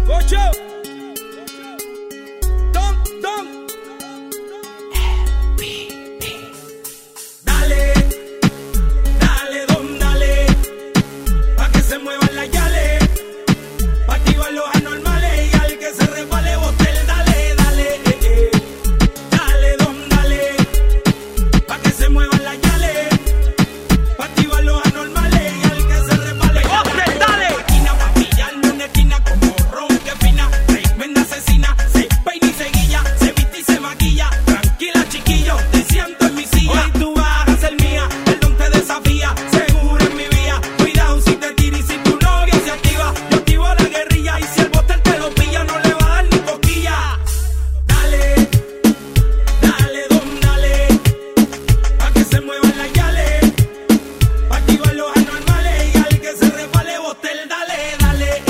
Pocho. Dale, dale, don, dale, pa' que se muevan las yales, pa' activar los anormales y al que se resbale bote el dale, dale, dale, don, dale, pa' que se muevan las yales, pa' activar los anormales y al que se resbale bote el dale. Máquina pa' pillarme una esquina como ron que fina, tremenda asesina, se peina y se guilla, se viste y se maquilla. Tranquila, chiquillo, te siento en mi silla. Hoy tú vas a ser mía, el don te desafía, seguro en mi vía. Cuidado si te tira y si tu novia se activa, yo activo la guerrilla y si el botel te lo pilla no le va a dar ni cosquilla. Dale, dale, don, dale, pa' que se muevan las yales, pa' activar los anormales y al que se resbale botel dale, dale,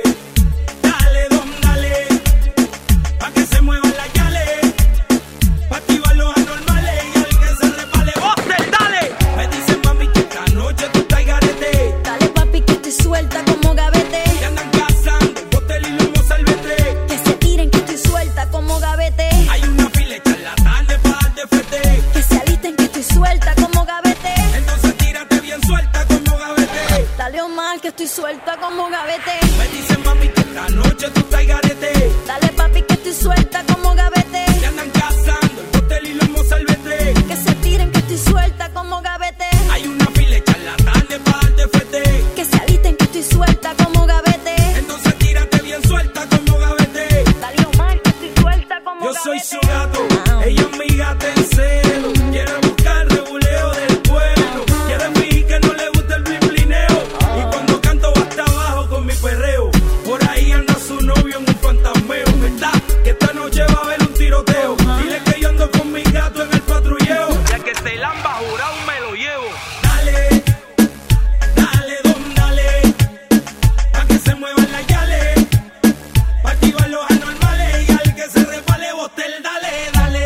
dale, don, dale, pa' que se muevan las yales, pa' activar los anormales y al que se resbale botel dale. Me dicen mami que esta noche tú estás garete, Dale papi que estoy suelta como gavete. que andan cazando botel y lomo salvete. Que se tiren que estoy suelta como gavete. Hay una fila hecha en la tarde para darte fete, Que se alisten que estoy suelta como gavete. entonces tírate bien suelta como gavete. Dale Omar que estoy suelta como gavete. Me dicen mami que esta noche tú estás garete, Dale papi que estoy suelta como gavete. que andan cazando el botel y lomo salvete. Que se tiren que estoy suelta como gavete. Hay una fila hecha en la tarde para darte fete, Que se alisten que estoy suelta como gavete. entonces tírate bien suelta como gavete. Dale Omar que estoy suelta como Yo gavete. soy su gato, ella es mi gata en celo. Quiere buscar rebuleo del pueblo, quiere fingir que no le gusta el blineo. Y cuando canto va hasta abajo con mi perreo. Por ahí anda su novio en un fantasmeo, ¿verdad? Que esta noche va a haber un tiroteo. Dile que yo ando con mi gato en el patrulleo, ya que se lamba jurado me lo llevo. Dale, dale, don, dale, pa' que se muevan las yales, pa' activar los anormales y al que se resbale botel dale, dale,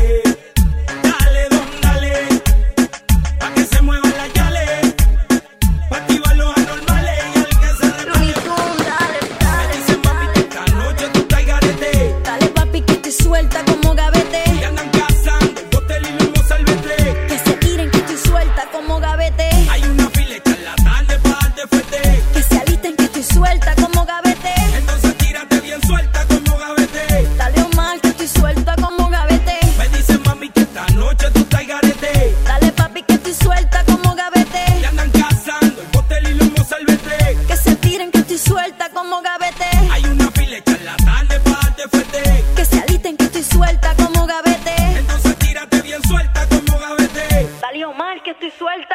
dale, don, dale, pa' que se muevan las yales, pa' activar los anormales y al que se resbale. Looney Tunes, dale, Me dale, dicen mami que esta noche tú estás garete, Dale papi que estoy suelta como gavete. que andan cazando el botel y lomo salvete. Que se tiren que estoy suelta como gavete. Hay una fila hecha en la tarde para darte fete, Que se alisten que estoy suelta como gavete. entonces tírate bien suelta como gavete. Dale Omar que estoy suelta como gavete. Me dicen mami que esta noche tú estás garete, Dale papi que estoy suelta como gavete. que andan cazando el botel y lomo salvete. Que se tiren que estoy suelta como gavete. Hay una fila hecha en la tarde para darte fete, Que se alisten que estoy suelta como gavete. entonces tírate bien suelta como gavete. Dale Omar que estoy suelta